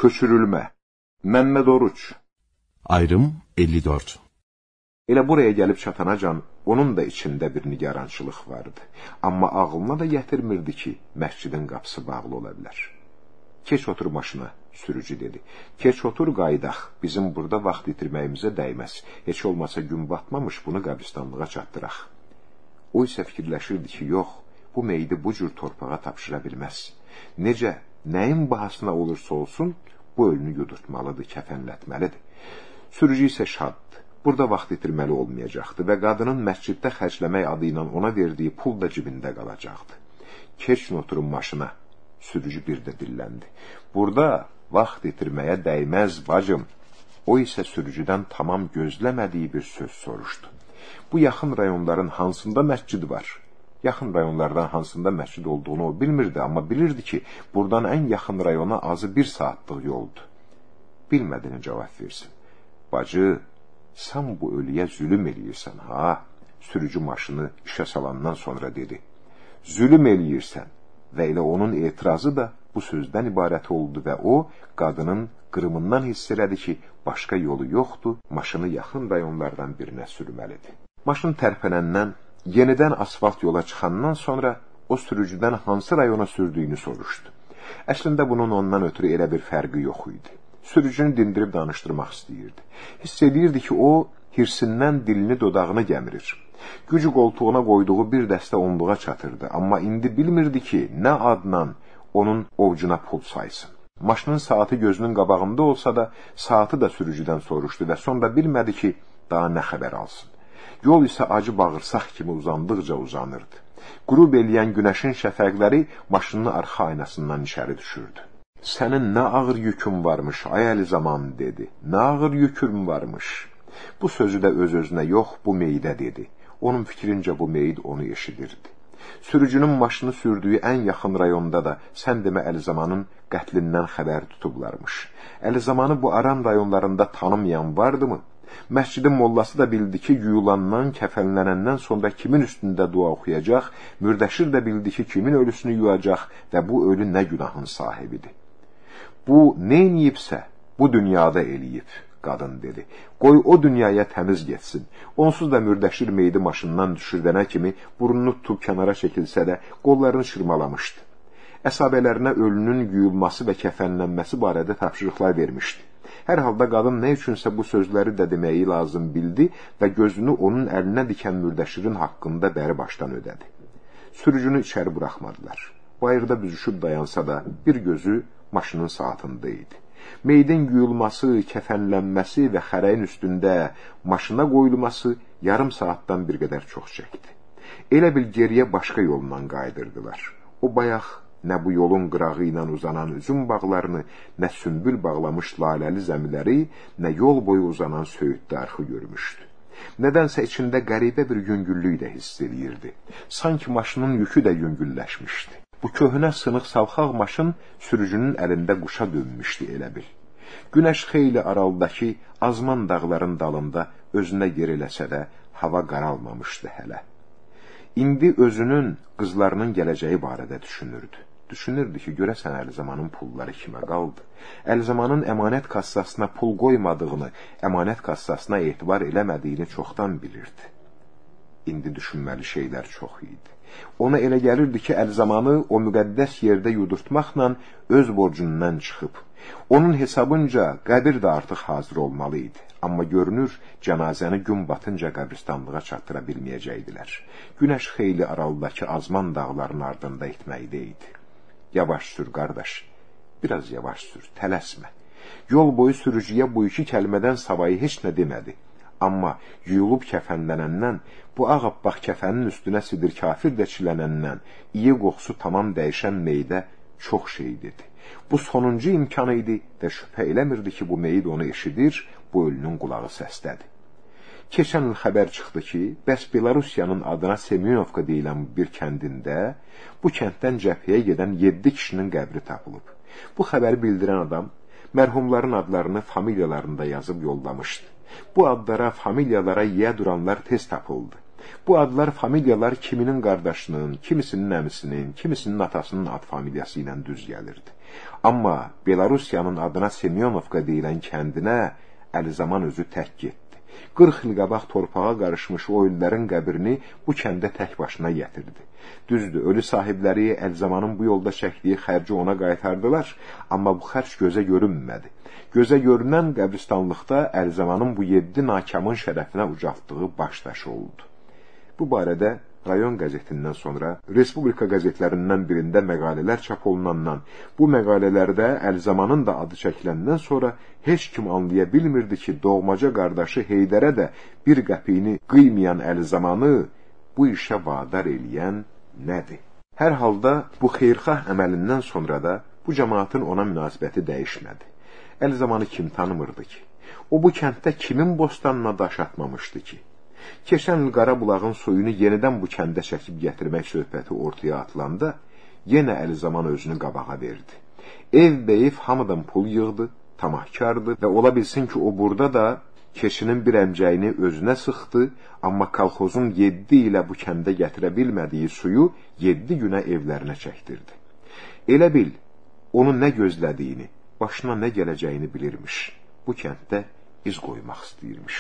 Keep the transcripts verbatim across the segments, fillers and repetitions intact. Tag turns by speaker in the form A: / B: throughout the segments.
A: Köçürülmə. Məmməd Oruç.
B: Ayrım elli dörd.
A: Elə buraya gəlib çatanacan, onun da içində bir nigarançılıq vardı. Amma ağlına da gətirmirdi ki, məscidin qapısı bağlı ola bilər. Keç otur maşına, sürücü dedi. Keç otur qaydaq, bizim burada vaxt itirməyimizə dəyməz. Heç olmasa gün batmamış bunu qəbristanlığa çatdıraq. O isə fikirləşirdi ki, yox, bu meyidi bu cür torpağa tapşıra bilməz. Necə, nəyin bahasına olursa olsun, bu ölünü yudurtmalıdır, kəfənlətməlidir. Sürücü isə şaddır. Burada vaxt itirməli olmayacaqdı və qadının məsciddə xərcləmək adı ilə ona verdiyi pul da cibində qalacaqdı. Keçin oturun maşına, sürücü bir də dilləndi. Burada vaxt itirməyə dəyməz bacım. O isə sürücüdən tamam gözləmədiyi bir söz soruşdu. Bu yaxın rayonların hansında məscid var? Yaxın rayonlardan hansında məscid olduğunu o bilmirdi, amma bilirdi ki, buradan ən yaxın rayona azı bir saatlıq yoldur. Bilmədiyini cavab versin. Bacı, sən bu ölüyə zülüm eləyirsən, ha? Sürücü maşını işə salandan sonra dedi. Zülüm eləyirsən və elə onun etirazı da bu sözdən ibarət oldu və o, qadının qırımından hiss elədi ki, başqa yolu yoxdur, maşını yaxın rayonlardan birinə sürməlidir. Maşın tərpənəndən, yenidən asfalt yola çıxandan sonra o sürücüdən hansı rayona sürdüyünü soruşdu. Əslində bunun ondan ötürü elə bir fərqi yox idi. Sürücünü dindirib danışdırmaq istəyirdi. Hiss edirdi ki, o, hirsindən dilini dodağını gəmirir. Gücü qoltuğuna qoyduğu bir dəstə onluğa çatırdı, amma indi bilmirdi ki, nə adla onun ovcuna pul saysın. Maşının saatı gözünün qabağında olsa da, saatı da sürücüdən soruşdu və sonra bilmədi ki, daha nə xəbər alsın. Yol isə acı bağırsaq kimi uzandıqca uzanırdı. Qürub eləyən günəşin şəfəqləri maşının arxa aynasından içəri düşürdü. Sənin nə ağır yükün varmış, ay əli zaman, dedi. Nə ağır yükün varmış. Bu sözü də öz-özünə yox, bu meyidə dedi. Onun fikrincə bu meyid onu eşidirdi. Sürücünün maşını sürdüyü ən yaxın rayonda da sən demə Əlizamanın qətlindən xəbər tutublarmış. Əlizamanı bu aran rayonlarında tanımayan vardı mı? Məscidin mollası da bildi ki, yuyulandan, kəfənlənəndən sonra kimin üstündə dua oxuyacaq, mürdəşir də bildi ki, kimin ölüsünü yuyacaq və bu ölü nə günahın sahibidir. Bu, neyniyibsə, bu dünyada eləyib, qadın dedi. Qoy o dünyaya təmiz getsin. Onsuz da mürdəşir meydi maşından düşürdənə kimi burnunu tutub kənara çəkilsə də qollarını şırmalamışdı. Əsabələrinə ölünün yuyulması və kəfənlənməsi barədə tapşırıqlar vermişdi. Hər halda qadın nə üçünsə bu sözləri də deməyi lazım bildi və gözünü onun əlinə dikən mürdəşirin haqqında bəri başdan ödədi. Sürücünü içəri buraxmadılar. Bayırda büzüşüb dayansa da bir gözü maşının saatında idi. Meydin yuyulması, kəfənlənməsi və xərəyin üstündə maşına qoyulması yarım saatdan bir qədər çox çəkdi. Elə bil geriyə başqa yolla qaydırdılar. O bayaq nə bu yolun qırağı ilə uzanan üzüm bağlarını, nə sümbül bağlamış laləli zəmiləri, nə yol boyu uzanan söyüddə arxı görmüşdü. Nədənsə içində qəribə bir yüngüllük də hiss edirdi. Sanki maşının yükü də yüngülləşmişdi. Bu köhnə sınıq salxaq maşın sürücünün əlində quşa dönmüşdü elə bil. Günəş xeyli aralıdakı azman dağların dalında özünə yer eləsə də hava qaralmamışdı hələ. İndi özünün, qızlarının gələcəyi barədə düşünürdü. Düşünürdü ki, görəsən Əlizamanın pulları kimə qaldı? Əlizamanın əmanət kassasına pul qoymadığını, əmanət kassasına etibar eləmədiyini çoxdan bilirdi. İndi düşünməli şeylər çox idi. Ona elə gəlirdi ki, Əlizamanı o müqəddəs yerdə yudurtmaqla öz borcundan çıxıb. Onun hesabınca qəbir də artıq hazır olmalı idi. Amma görünür, cənazəni gün batınca qəbristanlığa çatdıra bilməyəcəkdilər. Günəş xeyli aralıdakı azman dağların ardında itməkdə idi. Yavaş sür, qardaş. Biraz yavaş sür, tələsmə. Yol boyu sürücüyə bu iki kəlmədən savayı heç nə demədi. Amma yuyulub kəfənlənəndən, bu ağabbaq kəfənin üstünə sidir kafir də çilənəndən, iyi qoxusu tamam dəyişən meydə çox şey dedi. Bu sonuncu imkanı idi və şübhə eləmirdi ki, bu meyd onu eşidir, bu ölünün qulağı səslədi. Keçən il xəbər çıxdı ki, bəs Belarusiyanın adına Semyonovka deyilən bir kəndində, bu kənddən cəbhəyə gedən yeddi kişinin qəbri tapılıb. Bu xəbəri bildirən adam, mərhumların adlarını familyalarında yazıb yollamışdı. Bu adlara, familyalara yiyə duranlar tez tapıldı. Bu adlar, familiyalar kiminin qardaşının, kimisinin əmisinin, kimisinin atasının ad familiyası ilə düz gəlirdi. Amma Belarusiyanın adına Semyonovka deyilən kəndinə Əlizaman özü tək getdi. qırx il qabaq torpağa qarışmış o ölülərin qəbrini bu kəndə tək başına gətirdi. Düzdür, ölü sahibləri Əlizamanın bu yolda çəkdiyi xərci ona qaytardılar, amma bu xərc gözə görünmədi. Gözə görünən qəbristanlıqda Əlizamanın bu yeddi nakamın şərəfinə ucaltdığı baş daşı oldu. Bu barədə rayon qəzetindən sonra Respublika qəzetlərindən birində məqalələr çap olunandan, bu məqalələrdə Əlizamanın da adı çəkiləndən sonra heç kim anlaya bilmirdi ki, doğmaca qardaşı Heydərə də bir qəpiyini qıymayan Əlizamanı bu işə vadar eləyən nədir? Hər halda bu xeyrxah əməlindən sonra da bu cəmaatın ona münasibəti dəyişmədi. Əlizamanı kim tanımırdı ki? O bu kənddə kimin bostanına daş atmamışdı ki? Keçən il Qarabulağın suyunu yenidən bu kəndə çəkib gətirmək söhbəti ortaya atılanda, yenə Əlizaman özünü qabağa verdi. Ev beyif hamıdan pul yığdı, tamahkardı və ola bilsin ki, o burada da keçinin bir əmcəyini özünə sıxdı, amma kolxozun yeddi ilə bu kəndə gətirə bilmədiyi suyu yeddi günə evlərinə çəkdirdi. Elə bil, onun nə gözlədiyini, başına nə gələcəyini bilirmiş. Bu kənddə iz qoymaq istəyirmiş.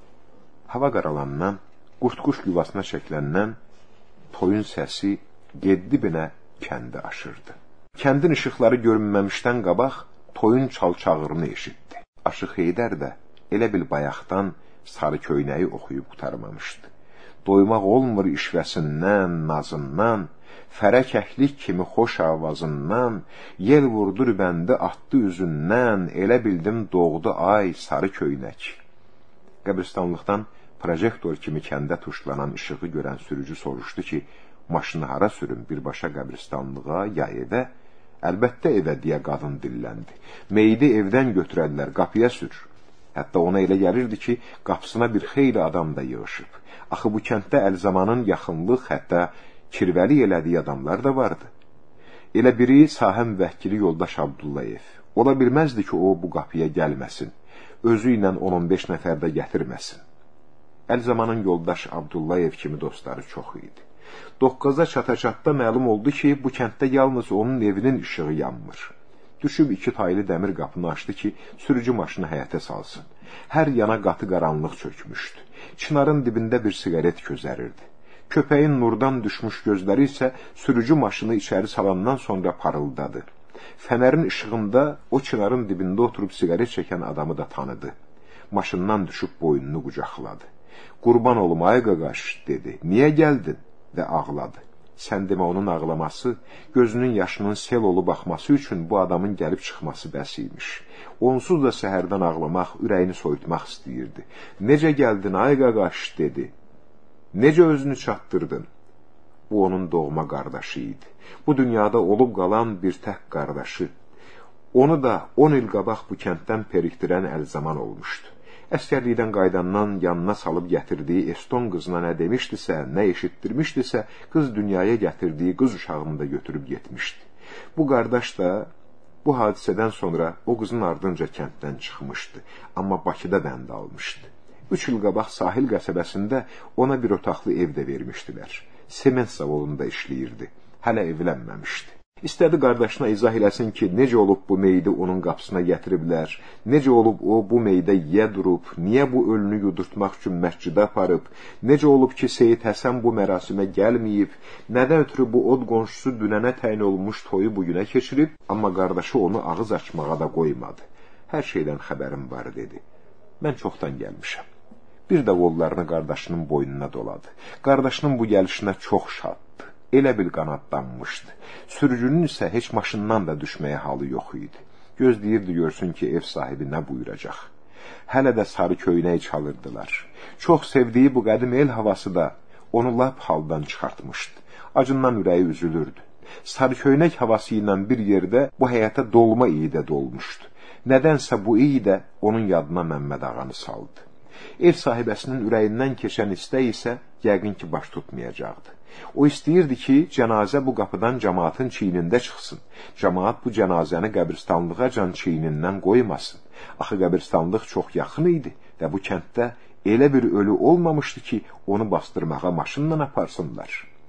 A: Hava qaralandan, qurtquş yuvasına çəkiləndən toyun səsi Geddibinə kəndi aşırdı. Kəndin işıqları görünməmişdən qabaq toyun çal-çağırını eşitdi. Aşıq Heydər də elə bil bayaqdan sarı köynəyi oxuyub qutarmamışdı. Doymaq olmur işvəsindən, nazından, fərək əhlik kimi xoş avazından, yel vurdur bəndi atdı üzündən, elə bildim doğdu ay sarı köynək. Qəbristanlıqdan projektor kimi kəndə tuşlanan işığı görən sürücü soruşdu ki, maşını hara sürün, birbaşa qəbristanlığa ya evə? Əlbəttə evə deyə qadın dilləndi. Meyidi evdən götürədilər, qapıya sür. Hətta ona elə gəlirdi ki, qapısına bir xeyli adam da yığışıb. Axı bu kənddə Əlizamanın yaxınlıq, hətta kirvəli elədiyi adamlar da vardı. Elə biri sahə müvəkkili yoldaş Abdullayev. Ola bilməzdi ki, o bu qapıya gəlməsin. Özü ilə on on beş nəfər də gətirməsin. Əlizamanın yoldaş Abdullayev kimi dostları çox idi. Doqqaza çata-çatda məlum oldu ki, bu kənddə yalnız onun evinin işığı yanmır. Düşüb iki taylı dəmir qapını açdı ki, sürücü maşını həyətə salsın. Hər yana qatı qaranlıq çökmüşdü. Çınarın dibində bir siqaret közərirdi. Köpəyin nurdan düşmüş gözləri isə sürücü maşını içəri salandan sonra parıldadı. Fənərin işığında o çınarın dibində oturub siqaret çəkən adamı da tanıdı. Maşından düşüb boynunu qucaqladı. Qurban olum ay qaqaş, dedi. Niyə gəldin? Və ağladı. Sən demə onun ağlaması, gözünün yaşının sel olub baxması üçün bu adamın gəlib çıxması bəs imiş. Onsuz da səhərdən ağlamaq, ürəyini soyutmaq istəyirdi. Necə gəldin ay qaqaş, dedi. Necə özünü çatdırdın? Bu onun doğma qardaşı idi. Bu dünyada olub qalan bir tək qardaşı. Onu da on il qabaq bu kənddən perikdirən Əlizaman olmuşdu. Əskərlikdən qaydandan yanına salıb gətirdiyi Eston qızına nə demişdisə, nə eşitdirmişdisə, qız dünyaya gətirdiyi qız uşağını da götürüb getmişdi. Bu qardaş da bu hadisədən sonra o qızın ardınca kənddən çıxmışdı, amma Bakıda bənd almışdı. Üç il qabaq sahil qəsəbəsində ona bir otaqlı ev də vermişdilər. Sement zavodunda işləyirdi, hələ evlənməmişdi. İstədi qardaşına izah eləsin ki, necə olub bu meyidi onun qapısına gətiriblər, necə olub o bu meydə yiyə durub, niyə bu ölünü yudurtmaq üçün məscidə aparıb, necə olub ki, Seyid Həsən bu mərasimə gəlməyib, nədən ötürü bu od qonşusu dünənə təyin olmuş toyu bugünə keçirib, amma qardaşı onu ağız açmağa da qoymadı. Hər şeydən xəbərim var, dedi. Mən çoxdan gəlmişəm. Bir də qollarını qardaşının boynuna doladı. Qardaşının bu gəlişinə çox şaddı. Elə bil qanadlanmışdı. Sürücünün isə heç maşından da düşməyə halı yox idi. Gözləyirdi görsün ki, ev sahibi nə buyuracaq. Hələ də sarı köynək çalırdılar. Çox sevdiyi bu qədim el havası da onu lap haldan çıxartmışdı. Acından ürəyi üzülürdü. Sarı köynək havası ilə bir yerdə bu həyata dolma iyi də dolmuşdu. Nədənsə bu iyi də onun yadına Məmməd ağanı saldı. Ev sahibəsinin ürəyindən keçən istək isə yəqin ki, baş tutmayacaqdı. O istəyirdi ki, cənazə bu qapıdan cəmaatın çiynində çıxsın. Cəmaat bu cənazəni qəbristanlığa can çiynindən qoymasın. Axı qəbristanlıq çox yaxın idi və bu kənddə elə bir ölü olmamışdı ki, onu bastırmağa maşınla aparsınlar.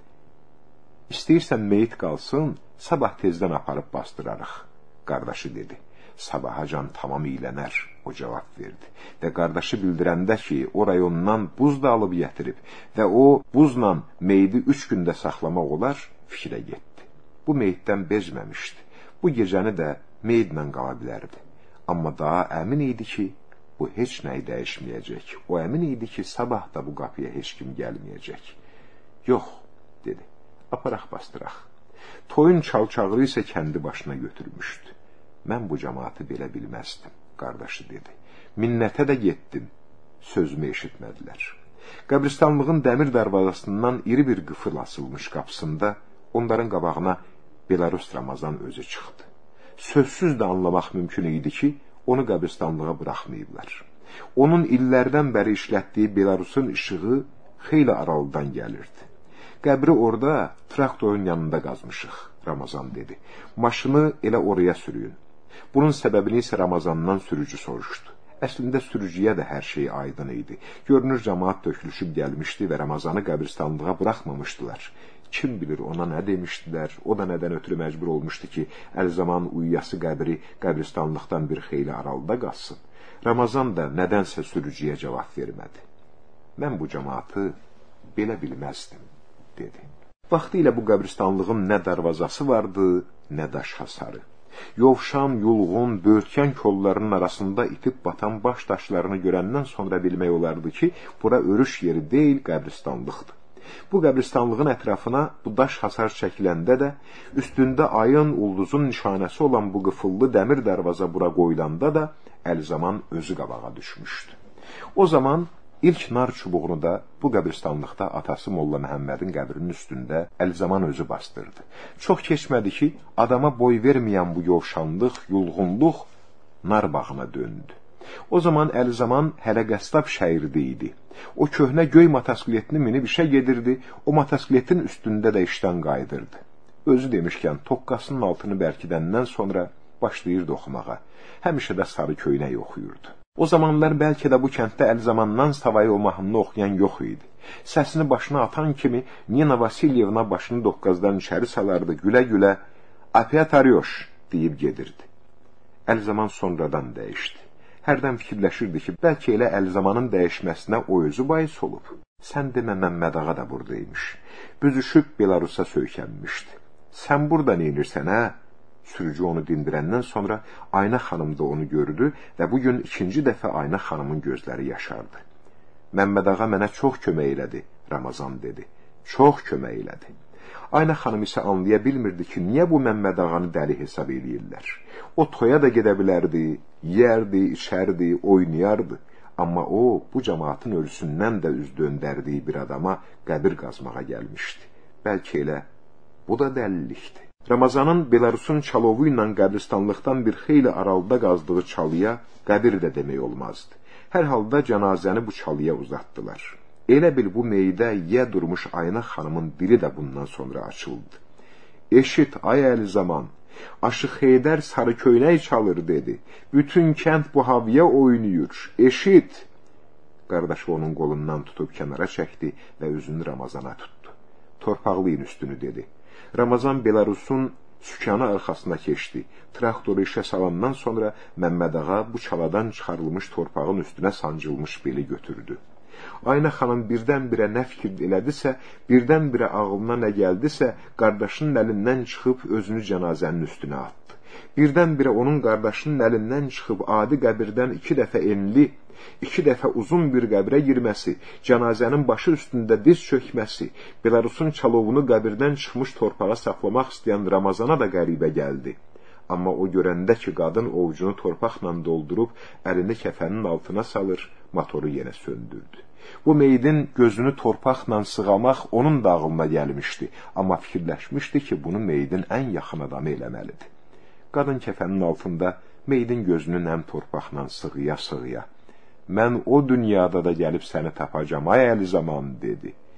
A: İstəyirsən meyit qalsın, sabah tezdən aparıb bastırarıq, qardaşı dedi. Sabahacan tamam iyilənər, o cavab verdi. Və qardaşı bildirəndə ki, o rayondan buz da alıb gətirib və o buzla meyidi üç gündə saxlamaq olar, fikrə getdi. Bu meyiddən bezməmişdi. Bu gecəni də meyidlə qala bilərdi. Amma daha əmin idi ki, bu heç nəyi dəyişməyəcək. O əmin idi ki, sabah da bu qapıya heç kim gəlməyəcək. Yox, dedi, aparaq bastıraq. Toyun çalçağırı isə kəndi başına götürmüşdü. Mən bu cəmaatı belə bilməzdim, qardaşı dedi. Minnətə də getdim, sözümü eşitmədilər. Qəbristanlığın dəmir darvazasından iri bir qıfıl asılmış qapısında onların qabağına Belarus Ramazan özü çıxdı. Sözsüz də anlamaq mümkün idi ki, onu qəbristanlığa buraxmayıblar. Onun illərdən bəri işlətdiyi Belarusun işığı xeyli aralıdan gəlirdi. Qəbri orada traktorun yanında qazmışıq, Ramazan dedi. Maşını elə oraya sürüyün. Bunun səbəbini isə Ramazandan sürücü soruşdu. Əslində sürücüyə də hər şey aydın idi. Görünür, cəmaat tökülüşüb gəlmişdi və Ramazanı qəbristanlığa buraxmamışdılar. Kim bilir ona nə demişdilər, o da nədən ötürü məcbur olmuşdu ki, Əlzaman uyuyası qəbri qəbristanlıqdan bir xeyli aralıda qalsın. Ramazan da nədənsə sürücüyə cavab vermədi. Mən bu cəmaatı belə bilməzdim, dedi. Vaxtı ilə bu qəbristanlığın nə darvazası vardı, nə daş hasarı. Yovşan, yulğun, böyürtkən kollarının arasında itib batan baş daşlarını görəndən sonra bilmək olardı ki, bura örüş yeri deyil, qəbristanlıqdır. Bu qəbristanlığın ətrafına bu daş hasar çəkiləndə də, üstündə ayın, ulduzun nişanəsi olan bu qıfıllı dəmir darvaza bura qoyulanda da Əlzaman özü qabağa düşmüşdü. O zaman ilk nar çubuğunu da bu qəbristanlıqda atası Molla Məhəmmədin qəbrinin üstündə Əlzaman özü bastırdı. Çox keçmədi ki, adama boy verməyən bu yovşanlıq, yulğunluq nar bağına döndü. O zaman Əlzaman hələ qəssab şəhirdə idi. O köhnə göy motosikletini minib işə gedirdi, o motosikletin üstündə də işdən qayıdırdı. Özü demişkən, toqqasının altını bərkidəndən sonra başlayırdı oxumağa. Həmişə də sarı köynək oxuyurdu. O zamanlar bəlkə də bu kənddə Əlzamandan savayı o mahnını oxuyan yox idi. Səsini başına atan kimi Nina Vasilyevna başını doqqazdan içəri salardı, gülə-gülə "Apet aryoş" deyib gedirdi. Əlzaman sonradan dəyişdi. Hərdən fikirləşirdi ki, bəlkə elə Əlzamanın dəyişməsinə o özü bais olub. Sən demə, Məmməd ağa da buradaymış. Büzüşüb Belarusa söykənmişdi. Sən burada neynirsən, hə? Sürücü onu dindirəndən sonra Ayna xanım da onu gördü və bugün ikinci dəfə Ayna xanımın gözləri yaşardı. Məmməd ağa mənə çox kömək elədi, Ramazan dedi. Çox kömək elədi. Ayna xanım isə anlaya bilmirdi ki, niyə bu Məmməd ağanı dəli hesab eləyirlər. O toya da gedə bilərdi, yeyərdi, içərdi, oynayardı. Amma o, bu cəmaatın ölüsündən də üz döndərdiyi bir adama qəbir qazmağa gəlmişdi. Bəlkə elə bu da dəlilikdi. Ramazanın Belarusun çalovu ilə qəbristanlıqdan bir xeyli aralıda qazdığı çalıya qəbir də demək olmazdı. Hər halda cənazəni bu çalıya uzatdılar. Elə bil bu meydə yə durmuş Ayna xanımın dili də bundan sonra açıldı. Eşit, ay Əlzaman, Aşıq Heydər sarı köynək çalır, dedi. Bütün kənd bu havaya oynayır. Eşit. Qardaşı onun qolundan tutub kənara çəkdi və üzünü Ramazana tutdu. Torpaqlayın üstünü, dedi. Ramazan Belarusun sükanı arxasına keçdi. Traktoru işə salandan sonra Məmməd ağa bu çaladan çıxarılmış torpağın üstünə sancılmış beli götürdü. Ayna xanım birdən-birə nə fikir elədisə, birdən-birə ağlına nə gəldisə, qardaşının əlindən çıxıb özünü cənazənin üstünə atdı. Birdən-birə onun qardaşının əlindən çıxıb adi qəbirdən iki dəfə enli, iki dəfə uzun bir qəbrə girməsi, cənazənin başı üstündə diz çökməsi, Belarusun çalovunu qəbirdən çıxmış torpağa saxlamaq istəyən Ramazana da qəribə gəldi. Amma o görəndə ki, qadın ovucunu torpaqla doldurub, əlini kəfənin altına salır, motoru yenə söndürdü. Bu meydin gözünü torpaqla sığamaq onun da ağlına gəlmişdi, amma fikirləşmişdi ki, bunu meydin ən yaxın adamı eləməlidir. Qadın kəfənin altında meydin gözünü nəm torpaqla sığıya-sığıya, mən o dünyada da gəlib səni tapacam, ay Əlzaman, dedi.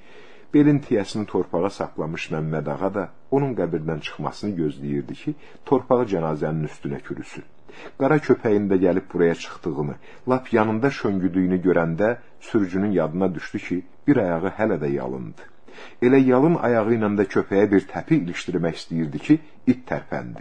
A: Belin tiyəsini torpağa saplamış Məmməd ağa da onun qəbirdən çıxmasını gözləyirdi ki, torpağı cənazənin üstünə kürüsün. Qara köpəyin də gəlib buraya çıxdığını, lap yanında şöngüdüyünü görəndə sürücünün yadına düşdü ki, bir ayağı hələ də yalındı. Elə yalın ayağı ilə də köpəyə bir təpi ilişdirmək istəyirdi ki, it tərpəndi.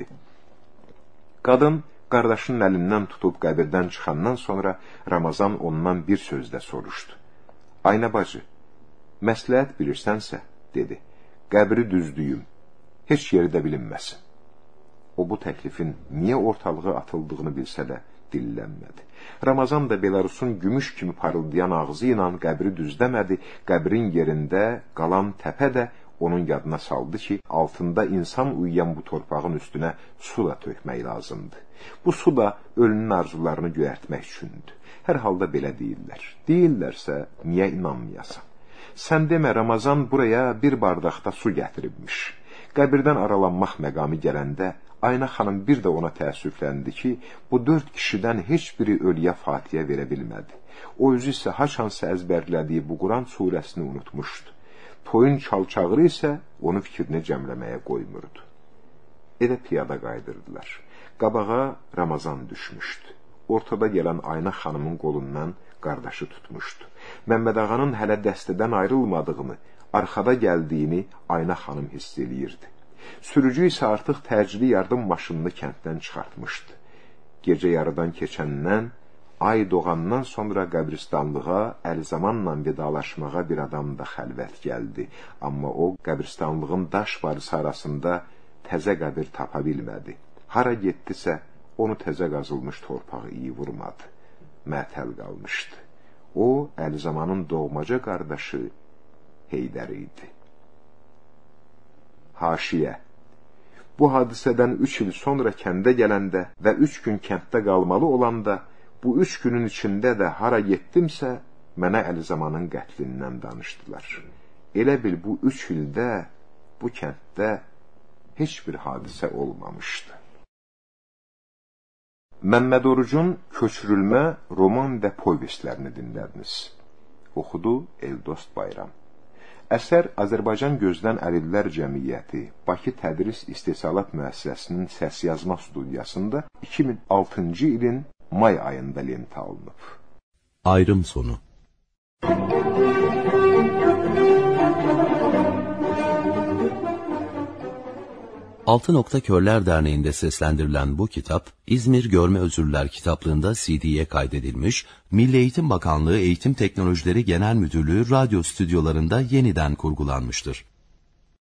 A: Qadın qardaşının əlindən tutub qəbirdən çıxandan sonra Ramazan ondan bir sözdə soruşdu. Aynə bacı, məsləhət bilirsənsə, dedi, qəbri düzdüyüm, heç yeri də bilinməsin. O bu təklifin niyə ortalığa atıldığını bilsə də dillənmədi. Ramazan da Belarusun gümüş kimi parıldayan ağzı ilə qəbri düzdəmədi, qəbrin yerində qalan təpə də onun yadına saldı ki, altında insan uyuyan bu torpağın üstünə su da tökmək lazımdır. Bu su da ölünün arzularını göyərtmək üçündür. Hər halda belə deyirlər. Deyirlərsə, niyə inanmayasan? Sən demə, Ramazan buraya bir bardaqda su gətiribmiş. Qəbirdən aralanmaq məqamı gələndə, Ayna xanım bir də ona təəssüfləndi ki, bu dörd kişidən heç biri ölüyə Fatihə verə bilmədi. O özü isə haçansa əzbərlədiyi bu Quran surəsini unutmuşdu. Toyun çalçağırı isə onu fikrini cəmləməyə qoymurdu. Elə piyada qaydırdılar. Qabağa Ramazan düşmüşdü. Ortada gələn Ayna xanımın qolundan qardaşı tutmuşdu. Məmməd ağanın hələ dəstədən ayrılmadığını, arxada gəldiyini Ayna xanım hiss eləyirdi. Sürücü isə artıq təcili yardım maşınını kənddən çıxartmışdı. Gecə yarıdan keçəndən, ay doğandan sonra qəbristanlığa Əlizamanla vidalaşmağa bir adam da xəlvət gəldi. Amma o, qəbristanlığın daş varısı arasında təzə qəbir tapa bilmədi. Hara getdisə, onu təzə qazılmış torpağı iyi vurmadı. Mətəl qalmışdı. O, Əlizamanın doğmaca qardaşı Heydər idi. Haşiyə. Bu hadisədən üç il sonra kəndə gələndə və üç gün kənddə qalmalı olanda, bu üç günün içində də hara getdimsə, mənə Əlizamanın qətlindən danışdılar. Elə bil bu üç ildə bu kənddə heç bir hadisə olmamışdı. Məmməd Orucun köçürülmə, roman və povestlərini dinlədiniz. Oxudu Eldost Bayram. Əsər Azərbaycan Gözdən Əlillər Cəmiyyəti Bakı Tədris İstehsalat Müəssisəsinin səs yazma studiyasında iki min altıncı ilin may ayında lentə alınıb.
B: Ayrım sonu. Altı Nokta Körler Derneği'nde seslendirilen bu kitap, İzmir Görme Özürler kitaplığında C D'ye kaydedilmiş, Milli Eğitim Bakanlığı Eğitim Teknolojileri Genel Müdürlüğü radyo stüdyolarında yeniden kurgulanmıştır.